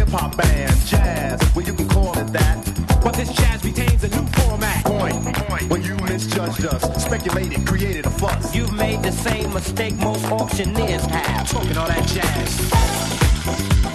hip-hop band, jazz, well you can call it that. But this jazz retains a new format. Point, when you misjudged us, speculated, created a fuss. You've made the same mistake most auctioneers have. Talking all that jazz.